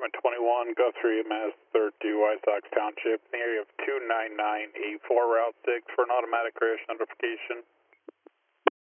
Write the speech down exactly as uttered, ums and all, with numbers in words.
seven twenty-one, Guthrie, Mass. thirty, White Sox Township, in the area of two nine nine eight four, Route six, for an automatic crash notification.